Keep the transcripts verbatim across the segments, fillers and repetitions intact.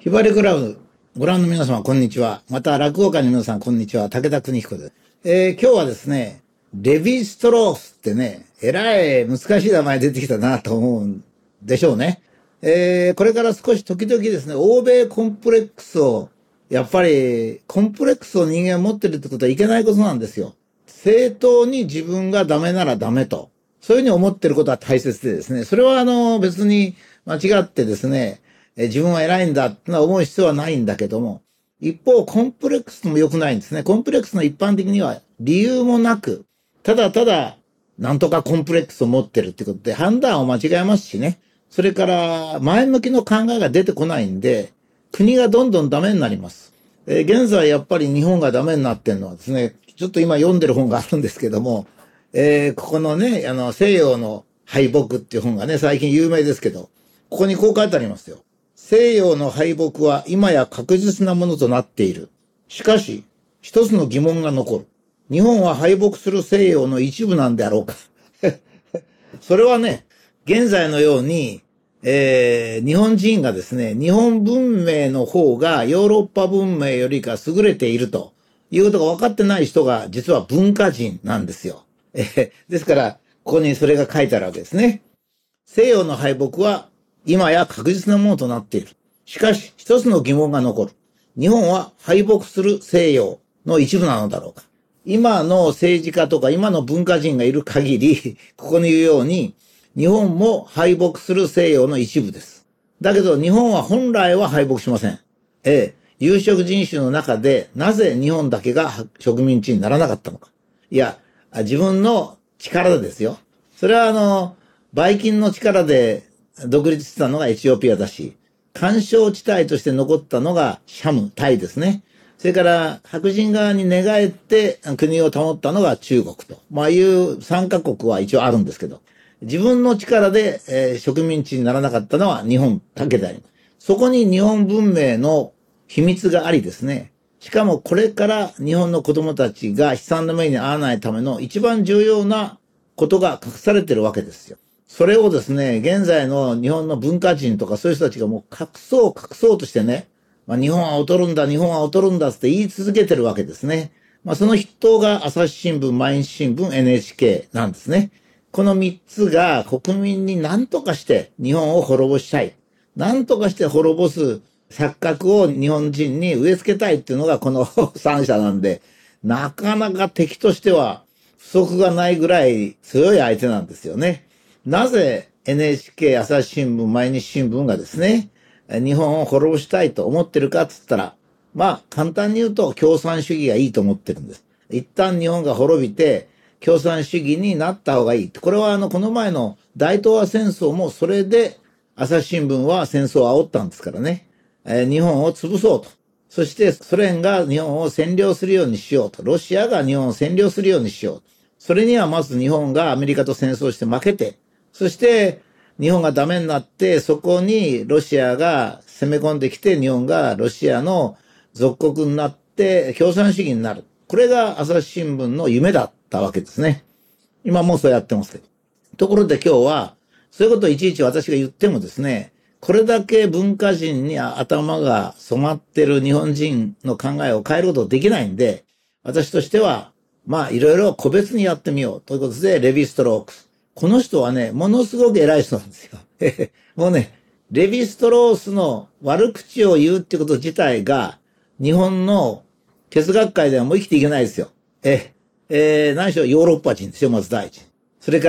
ひばりクラブ、ご覧の皆様、こんにちは。また、落語家の皆さん、こんにちは。武田邦彦です。えー、今日はですね、レヴィストロースってね、えらい難しい名前出てきたなと思うんでしょうね。えー、これから少し時々ですね、欧米コンプレックスを、やっぱり、コンプレックスを人間持ってるってことはいけないことなんですよ。正当に自分がダメならダメと。そういうふうに思ってることは大切でですね、それはあの、別に間違ってですね、え自分は偉いんだってのは思う必要はないんだけども、一方、コンプレックスも良くないんですね。コンプレックスの一般的には理由もなく、ただただ、なんとかコンプレックスを持ってるってことで判断を間違えますしね。それから、前向きの考えが出てこないんで、国がどんどんダメになります。えー、現在やっぱり日本がダメになってるのはですね、ちょっと今読んでる本があるんですけども、えー、ここのね、あの、西洋の敗北っていう本がね、最近有名ですけど、ここにこう書いてありますよ。西洋の敗北は今や確実なものとなっている。しかし、一つの疑問が残る。日本は敗北する西洋の一部なんであろうか。それはね、現在のように、えー、日本人がですね、日本文明の方がヨーロッパ文明よりか優れているということが分かってない人が実は文化人なんですよ。えー、ですから、ここにそれが書いてあるわけですね。西洋の敗北は今や確実なものとなっている。しかし、一つの疑問が残る。日本は敗北する西洋の一部なのだろうか。今の政治家とか今の文化人がいる限り、ここに言うように、日本も敗北する西洋の一部です。だけど日本は本来は敗北しません。ええ、有色人種の中でなぜ日本だけが植民地にならなかったのか。いや、自分の力でですよ。それはあの、バイキンの力で独立したのがエチオピアだし、干渉地帯として残ったのがシャム、タイですね。それから白人側に寝返って国を保ったのが中国と。まあいう三カ国は一応あるんですけど、自分の力で、えー、植民地にならなかったのは日本だけであります。そこに日本文明の秘密がありですね。しかもこれから日本の子供たちが悲惨な目に遭わないための一番重要なことが隠されてるわけですよ。それをですね、現在の日本の文化人とかそういう人たちがもう隠そう隠そうとしてね、まあ、日本は劣るんだ、日本は劣るんだって言い続けてるわけですね。まあ、その筆頭が朝日新聞、毎日新聞、エヌエイチケー なんですね。この三つが国民に何とかして日本を滅ぼしたい。何とかして滅ぼす錯覚を日本人に植え付けたいっていうのがこの三者なんで、なかなか敵としては不足がないぐらい強い相手なんですよね。なぜ エヌエイチケー、朝日新聞、毎日新聞がですね、日本を滅ぼしたいと思ってるかっつったら、まあ簡単に言うと共産主義がいいと思ってるんです。一旦日本が滅びて共産主義になった方がいい。これはあのこの前の大東亜戦争もそれで朝日新聞は戦争を煽ったんですからね。えー、日本を潰そうと。そしてソ連が日本を占領するようにしようと。ロシアが日本を占領するようにしようと。それにはまず日本がアメリカと戦争して負けて、そして日本がダメになって、そこにロシアが攻め込んできて、日本がロシアの属国になって共産主義になる。これが朝日新聞の夢だったわけですね。今もそうやってますけど。ところで今日は、そういうことをいちいち私が言ってもですね、これだけ文化人に頭が染まってる日本人の考えを変えることできないんで、私としては、まあいろいろ個別にやってみようということで、レヴィストロークス。この人はね、ものすごく偉い人なんですよ。もうね、レヴィストロースの悪口を言うってこと自体が、日本の哲学界ではもう生きていけないですよ。え、えー、何しろヨーロッパ人ですよ、まず第一。それから、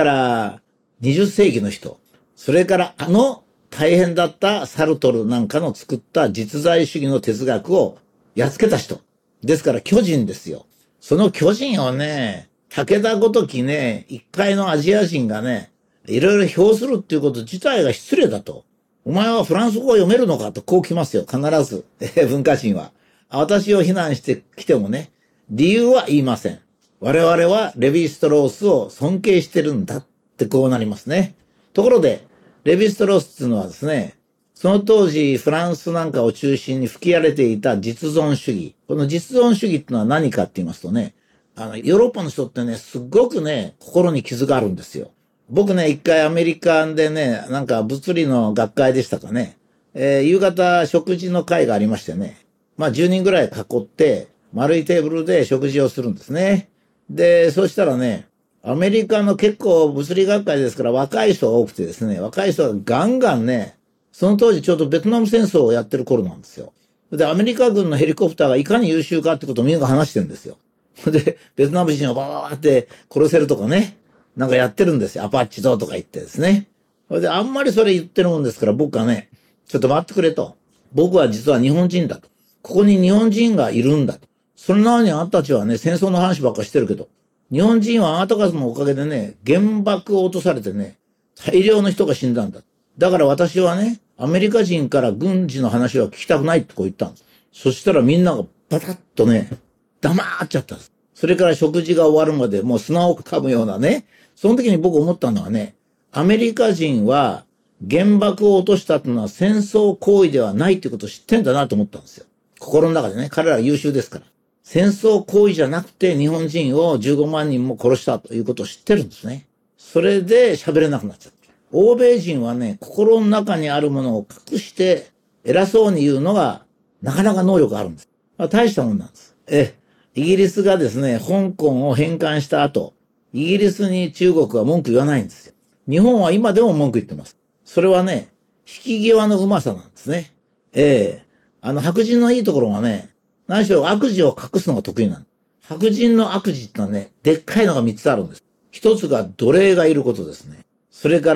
にじゅっ世紀の人。それから、あの大変だったサルトルなんかの作った実在主義の哲学をやっつけた人。ですから巨人ですよ。その巨人をね、武田ごときね、一回のアジア人がね、いろいろ評するっていうこと自体が失礼だと。お前はフランス語を読めるのかとこう来ますよ、必ず。文化人は。私を非難してきてもね、理由は言いません。我々はレヴィストロースを尊敬してるんだってこうなりますね。ところで、レヴィストロースっていうのはですね、その当時フランスなんかを中心に吹き荒れていた実存主義。この実存主義っていうのは何かって言いますとね、あの、ヨーロッパの人ってね、すっごくね、心に傷があるんですよ。僕ね、一回アメリカでね、なんか物理の学会でしたかね、 えー、夕方食事の会がありましてね。まあじゅうにんぐらい囲って、丸いテーブルで食事をするんですね。で、そしたらね、アメリカの結構物理学会ですから若い人が多くてですね、若い人がガンガンね、その当時ちょうどベトナム戦争をやってる頃なんですよ。で、アメリカ軍のヘリコプターがいかに優秀かってことをみんなが話してるんですよ。で、ベトナム人をバーって殺せるとかね、なんかやってるんですよ。アパッチどうとか言ってですね。で、あんまりそれ言ってるもんですから僕はね、ちょっと待ってくれと。僕は実は日本人だと。ここに日本人がいるんだと。それなのにあんたたちはね、戦争の話ばっかしてるけど、日本人はあなた方のおかげでね、原爆を落とされてね、大量の人が死んだんだ。だから私はね、アメリカ人から軍事の話は聞きたくないってこう言ったんです。そしたらみんながパタッとね、黙っちゃったんです。それから食事が終わるまでもう砂を噛むようなね、その時に僕思ったのはね、アメリカ人は原爆を落としたっていうのは戦争行為ではないってことを知ってんだなと思ったんですよ。心の中でね、彼らは優秀ですから。戦争行為じゃなくて日本人をじゅうごまんにんも殺したということを知ってるんですね。それで喋れなくなっちゃった。欧米人はね、心の中にあるものを隠して偉そうに言うのがなかなか能力あるんです。まあ、大したもんなんです。え、イギリスがですね、香港を返還した後、イギリスに中国は文句言わないんですよ。日本は今でも文句言ってます。それはね、引き際のうまさなんですね。ええあの白人のいいところはね、何しろ悪事を隠すのが得意なの。白人の悪事ってのはね、でっかいのがみっつあるんです。一つが奴隷がいることですね。それから、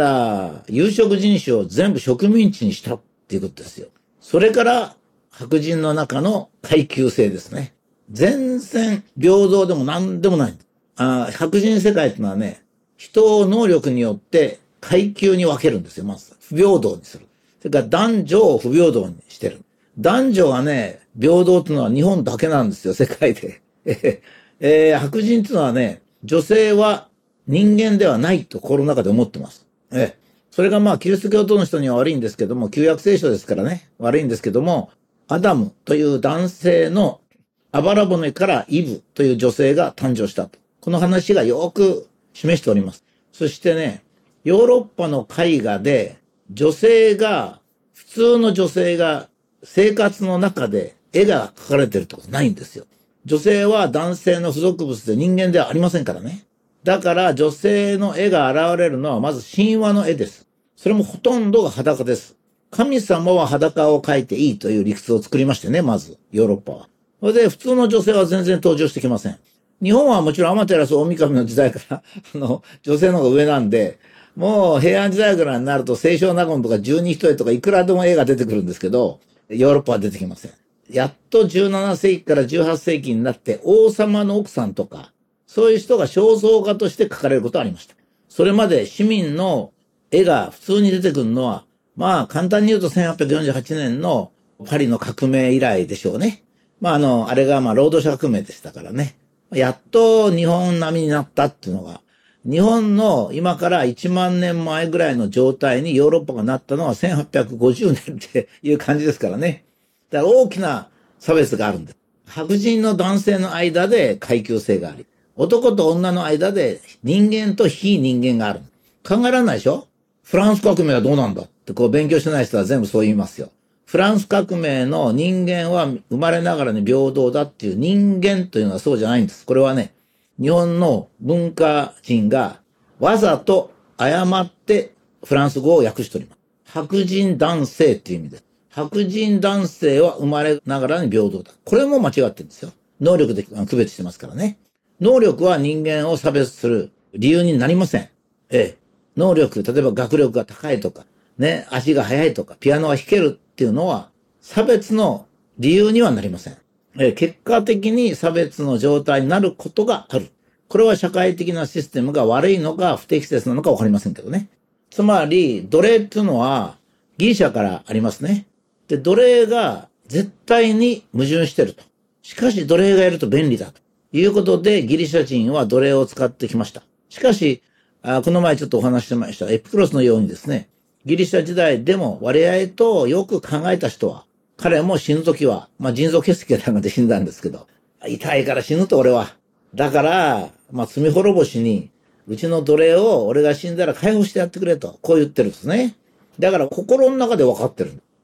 有色人種を全部植民地にしたっていうことですよ。それから、白人の中の階級性ですね。全然平等でも何でもない。あ白人世界ってのはね、人を能力によって階級に分けるんですよ、まず。不平等にする。それから男女を不平等にしてる。男女がね、平等っていうのは日本だけなんですよ、世界で。えー、白人っていうのはね、女性は人間ではないと心の中で思ってます。えー、それがまあ、キリスト教徒の人には悪いんですけども、旧約聖書ですからね、悪いんですけども、アダムという男性のあばら骨からイブという女性が誕生したと。この話がよく示しております。そしてね、ヨーロッパの絵画で女性が、普通の女性が生活の中で絵が描かれてるってことないんですよ。女性は男性の付属物で人間ではありませんからね。だから女性の絵が現れるのはまず神話の絵です。それもほとんどが裸です。神様は裸を描いていいという理屈を作りましてね、まず、ヨーロッパは。それで普通の女性は全然登場してきません。日本はもちろん天照大神の時代から、あの、女性の方が上なんで、もう平安時代ぐらいになると清少納言とか十二人とかいくらでも絵が出てくるんですけど、ヨーロッパは出てきません。やっとじゅうななせいきからじゅうはっせいきになって王様の奥さんとか、そういう人が肖像画として描かれることがありました。それまで市民の絵が普通に出てくるのは、まあ簡単に言うとせんはっぴゃくよんじゅうはちねんのパリの革命以来でしょうね。まああの、あれがまあ労働者革命でしたからね。やっと日本並みになったっていうのが、日本の今からいちまんねんまえぐらいの状態にヨーロッパがなったのはせんはっぴゃくごじゅうねんっていう感じですからね。だから大きな差別があるんです。白人の男性の間で階級性があり、男と女の間で人間と非人間がある。考えられないでしょ？フランス革命はどうなんだってこう勉強してない人は全部そう言いますよ。フランス革命の人間は生まれながらに平等だっていう人間というのはそうじゃないんです。これはね、日本の文化人がわざと誤ってフランス語を訳しております。白人男性っていう意味です。白人男性は生まれながらに平等だ。これも間違ってるんですよ。能力で区別してますからね。能力は人間を差別する理由になりません。ええ。能力、例えば学力が高いとか、ね、足が速いとか、ピアノが弾けるっていうのは差別の理由にはなりません。ええ、結果的に差別の状態になることがある。これは社会的なシステムが悪いのか不適切なのかわかりませんけどね。つまり、奴隷っていうのはギリシャからありますね。で、奴隷が絶対に矛盾してると。しかし奴隷がいると便利だということでギリシャ人は奴隷を使ってきました。しかし、あこの前ちょっとお話ししてましたエピクロスのようにですね、ギリシャ時代でも割合とよく考えた人は、彼も死ぬときは、まあ腎臓結石なんで死んだんですけど、痛いから死ぬと俺は。だから、まあ罪滅ぼしに、うちの奴隷を俺が死んだら解放してやってくれと、こう言ってるんですね。だから心の中で分かってる。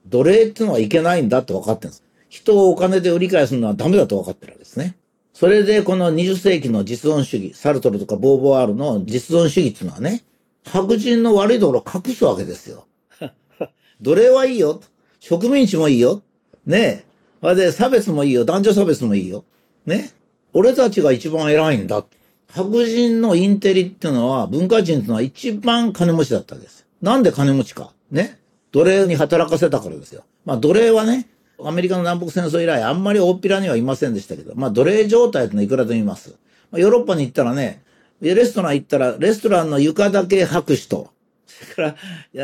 奴隷っていうのはいけないんだって分かってるんです。人をお金で売り買いするのはダメだと分かってるわけですね。それでこのにじゅっ世紀の実存主義、サルトルとかボーヴォワールの実存主義っていうのはね、白人の悪いところを隠すわけですよ。奴隷はいいよ。植民地もいいよ。ねえ。それで差別もいいよ。男女差別もいいよ。ね。俺たちが一番偉いんだ。白人のインテリっていうのは、文化人っていうのは一番金持ちだったわけですよ。なんで金持ちか。ね。奴隷に働かせたからですよ。まあ奴隷はね、アメリカの南北戦争以来あんまり大っぴらにはいませんでしたけど、まあ奴隷状態ってのはいくらでもいます。まあ、ヨーロッパに行ったらね、レストラン行ったら、レストランの床だけ履く人、それから、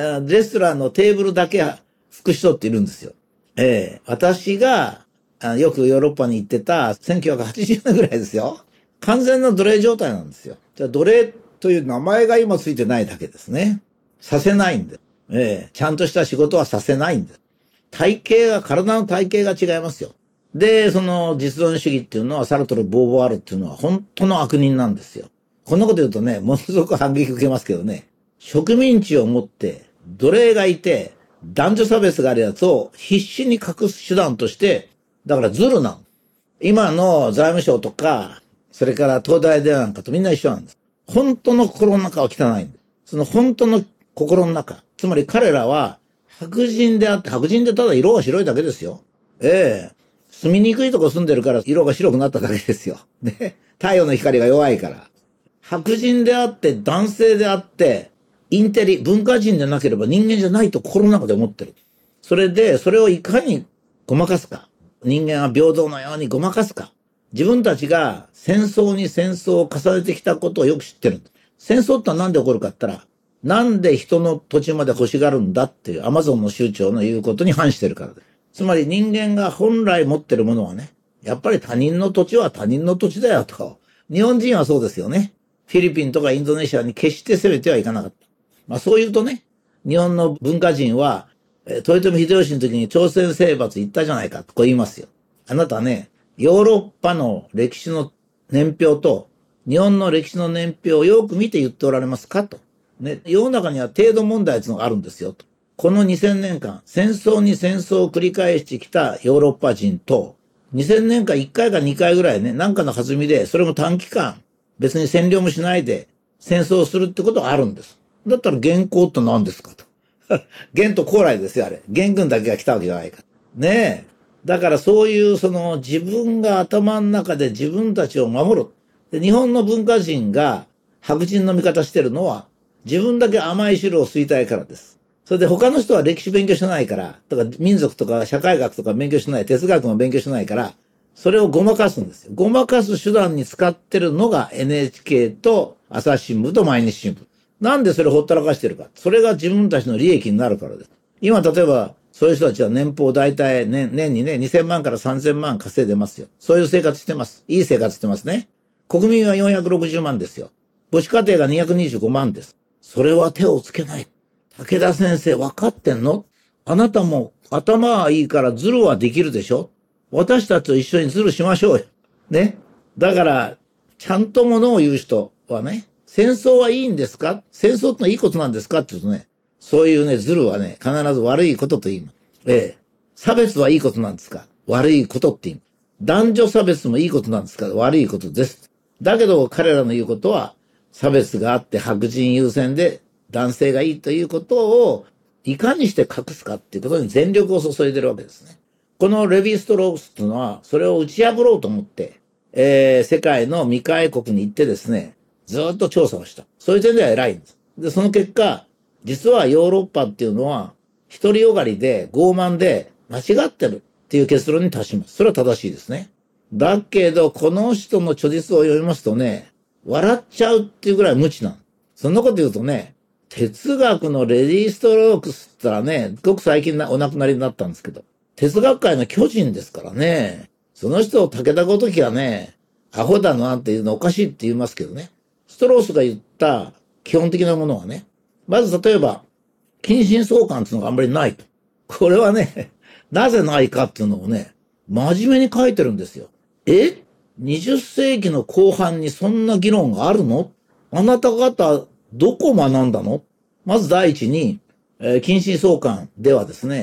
いやレストランのテーブルだけ拭く人っているんですよ。ええ私が、あよくヨーロッパに行ってたせんきゅうひゃくはちじゅうねんぐらいですよ。完全な奴隷状態なんですよ。じゃあ奴隷という名前が今ついてないだけですね。させないんで。ええちゃんとした仕事はさせないんです。体型が、体の体型が違いますよ。で、その実存主義っていうのは、サルトル・ボーヴォワールっていうのは本当の悪人なんですよ。こんなこと言うとね、ものすごく反撃受けますけどね、植民地を持って奴隷がいて、男女差別があるやつを必死に隠す手段として、だからズルなの。今の財務省とか、それから東大でなんかとみんな一緒なんです。本当の心の中は汚いんです。その本当の心の中。つまり彼らは白人であって、白人でただ色が白いだけですよ。ええ住みにくいとこ住んでるから色が白くなっただけですよ。ね。太陽の光が弱いから。白人であって、男性であって、インテリ、文化人でなければ人間じゃないと心の中で思ってる。それで、それをいかにごまかすか。人間は平等のようにごまかすか。自分たちが戦争に戦争を重ねてきたことをよく知ってる。戦争ってのは何で起こるかって言ったら、なんで人の土地まで欲しがるんだっていうアマゾンの州長の言うことに反してるからです。つまり人間が本来持ってるものはね、やっぱり他人の土地は他人の土地だよと。日本人はそうですよね。フィリピンとかインドネシアに決して攻めてはいかなかった。まあそう言うとね、日本の文化人は、豊臣秀吉の時に朝鮮征伐行ったじゃないかとこう言いますよ。あなたね、ヨーロッパの歴史の年表と日本の歴史の年表をよく見て言っておられますかと。ね、世の中には程度問題っていうのがあるんですよと。このにせんねんかん、戦争に戦争を繰り返してきたヨーロッパ人と、にせんねんかんいっかいかにかいぐらいね、なんかの弾みで、それも短期間、別に占領もしないで戦争をするってことがあるんです。だったら元寇って何ですかと。元と高麗ですよ、あれ。元軍だけが来たわけじゃないか。ねえ。だからそういうその自分が頭の中で自分たちを守る。で、日本の文化人が白人の味方してるのは、自分だけ甘い汁を吸いたいからです。それで他の人は歴史勉強してないから、とか民族とか社会学とか勉強してない、哲学も勉強してないから、それをごまかすんですよ。ごまかす手段に使ってるのが エヌエイチケー と朝日新聞と毎日新聞。なんでそれほったらかしてるか。それが自分たちの利益になるからです。今例えば、そういう人たちは年俸大体年、年にね、にせんまんからさんぜんまん稼いでますよ。そういう生活してます。いい生活してますね。国民はよんひゃくろくじゅうまんですよ。母子家庭がにひゃくにじゅうごまんです。それは手をつけない。武田先生分かってんの？あなたも頭はいいからズルはできるでしょ？私たちと一緒にズルしましょうよ。ね。だから、ちゃんとものを言う人はね、戦争はいいんですか？戦争ってのはいいことなんですかって言うとね、そういうね、ズルはね、必ず悪いことと言います。ええ。差別はいいことなんですか？悪いことって言います。男女差別もいいことなんですか？悪いことです。だけど彼らの言うことは、差別があって白人優先で男性がいいということをいかにして隠すかっていうことに全力を注いでるわけですね。このレヴィ・ストロースっていうのは、それを打ち破ろうと思って、えー、世界の未開国に行ってですね、ずっと調査をした。そういう点では偉いんです。で、その結果、実はヨーロッパっていうのは、独りよがりで傲慢で間違ってるっていう結論に達します。それは正しいですね。だけど、この人の著述を読みますとね、笑っちゃうっていうぐらい無知なの。そんなこと言うとね、哲学のレディ・ストロークスって言ったらね、ごく最近お亡くなりになったんですけど、哲学界の巨人ですからね、その人を武田ごときはね、アホだなっていうのおかしいって言いますけどね。ストロースが言った基本的なものはね、まず例えば、近親相関っていうのがあんまりないと。これはね、なぜないかっていうのをね、真面目に書いてるんですよ。え ?にじゅっ 世紀の後半にそんな議論があるの？あなた方、どこ学んだの？まず第一に、えー、近親相関ではですね、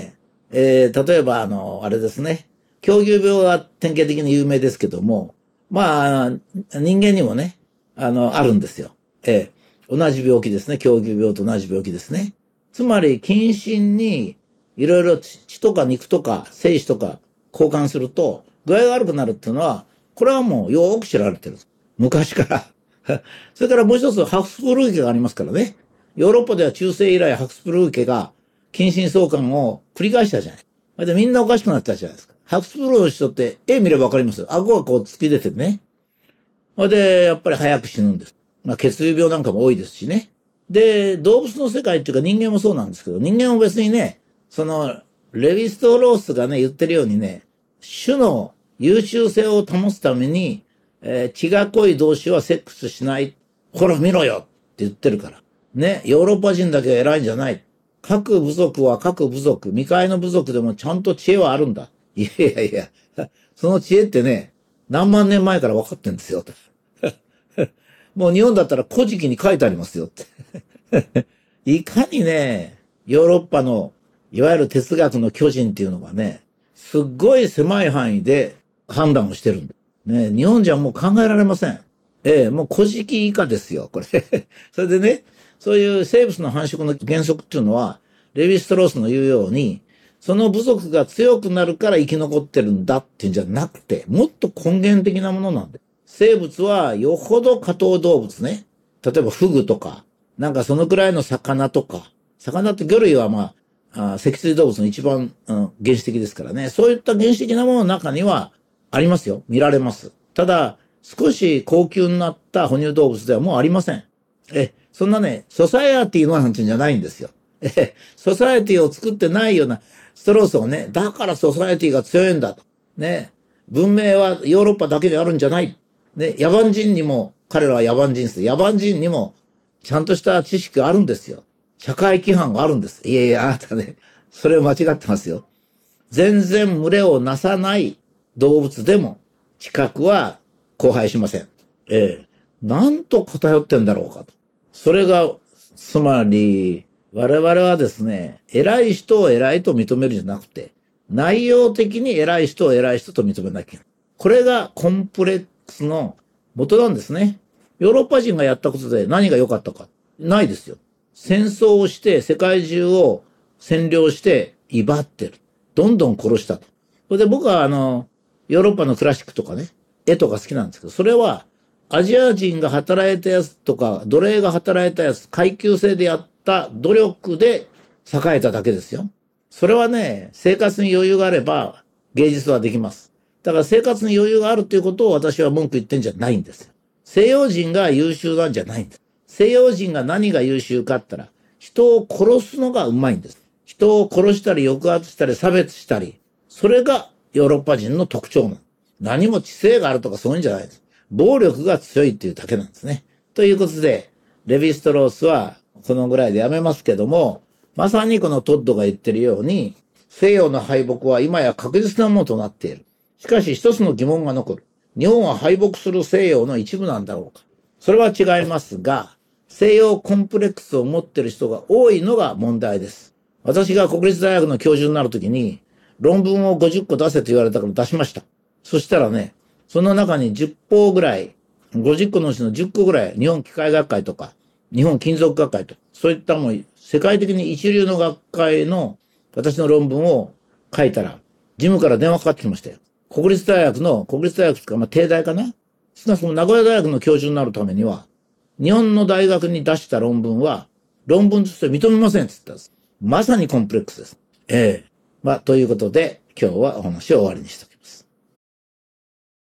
えー、例えば、あの、あれですね。狂牛病は典型的に有名ですけども、まあ、人間にもね、あの、あるんですよ。えー、同じ病気ですね。狂牛病と同じ病気ですね。つまり、近親に、いろいろ血とか肉とか精子とか交換すると、具合が悪くなるっていうのは、これはもうよく知られてる。昔から。それからもう一つ、ハフスブルク家がありますからね。ヨーロッパでは中世以来ハフスブルク家が近親相関を繰り返したじゃない。それでみんなおかしくなったじゃないですか。ハフスブルクの人って絵見ればわかりますよ。顎がこう突き出てね。それで、やっぱり早く死ぬんです。まあ、血流病なんかも多いですしね。で、動物の世界っていうか人間もそうなんですけど、人間も別にね、その、レヴィストロースがね、言ってるようにね、種の優秀性を保つために、えー血が濃い同士はセックスしない。ほら見ろよって言ってるから。ね、ヨーロッパ人だけが偉いんじゃない。各部族は各部族、未開の部族でもちゃんと知恵はあるんだ。いやいやいや、その知恵ってね、何万年前から分かってんですよ。もう日本だったら古事記に書いてありますよって。いかにね、ヨーロッパの、いわゆる哲学の巨人っていうのがね、すっごい狭い範囲で判断をしてるんだ。ね、日本じゃもう考えられません。ええ、もう古事記以下ですよ、これ。それでね、そういう生物の繁殖の原則っていうのは、レヴィストロースの言うように、その部族が強くなるから生き残ってるんだっていうんじゃなくて、もっと根源的なものなんで。生物はよほど下等動物ね。例えばフグとか、なんかそのくらいの魚とか、魚って魚類はまあ、あ脊椎動物の一番、うん、原始的ですからね。そういった原始的なものの中にはありますよ。見られます。ただ、少し高級になった哺乳動物ではもうありません。え、そんなね、ソサエアティのなんていうんじゃないんですよ。え、ソサエティを作ってないようなストロースをね、だからソサエティが強いんだと。ね。文明はヨーロッパだけであるんじゃない。ね、野蛮人にも、彼らは野蛮人です。野蛮人にも、ちゃんとした知識があるんですよ。社会規範があるんです。いやいや、あなたね、それ間違ってますよ。全然群れをなさない動物でも、知覚は交配しません。ええ。なんと偏ってんだろうかと。それが、つまり、我々はですね、偉い人を偉いと認めるんじゃなくて、内容的に偉い人を偉い人と認めなきゃいけない。これがコンプレックスの元なんですね。ヨーロッパ人がやったことで何が良かったか。ないですよ。戦争をして世界中を占領して威張ってる。どんどん殺したと。それで僕はあの、ヨーロッパのクラシックとかね、絵とか好きなんですけど、それはアジア人が働いたやつとか、奴隷が働いたやつ、階級制でやった努力で栄えただけですよ。それはね、生活に余裕があれば芸術はできます。だから生活に余裕があるということを私は文句言ってんじゃないんですよ。西洋人が優秀なんじゃないんです。西洋人が何が優秀かって言ったら、人を殺すのがうまいんです。人を殺したり抑圧したり差別したり、それがヨーロッパ人の特徴なの。何も知性があるとかそういうんじゃないです。暴力が強いっていうだけなんですね。ということで、レヴィストロースはこのぐらいでやめますけども、まさにこのトッドが言ってるように、西洋の敗北は今や確実なものとなっている。しかし一つの疑問が残る。日本は敗北する西洋の一部なんだろうか。それは違いますが、西洋コンプレックスを持っている人が多いのが問題です。私が国立大学の教授になるときに、論文をごじゅっこ出せと言われたから出しました。そしたらね、その中にじゅっぽうぐらい、ごじゅっこのうちのじゅっこぐらい、日本機械学会とか、日本金属学会とか、そういったもう世界的に一流の学会の私の論文を書いたら、事務から電話かかってきましたよ。国立大学の、国立大学とか、まあ、帝大かな。少なくとも名古屋大学の教授になるためには、日本の大学に出した論文は、論文として認めませんって言ったんです。まさにコンプレックスです。ええ。まあ、ということで、今日はお話を終わりにしておきます。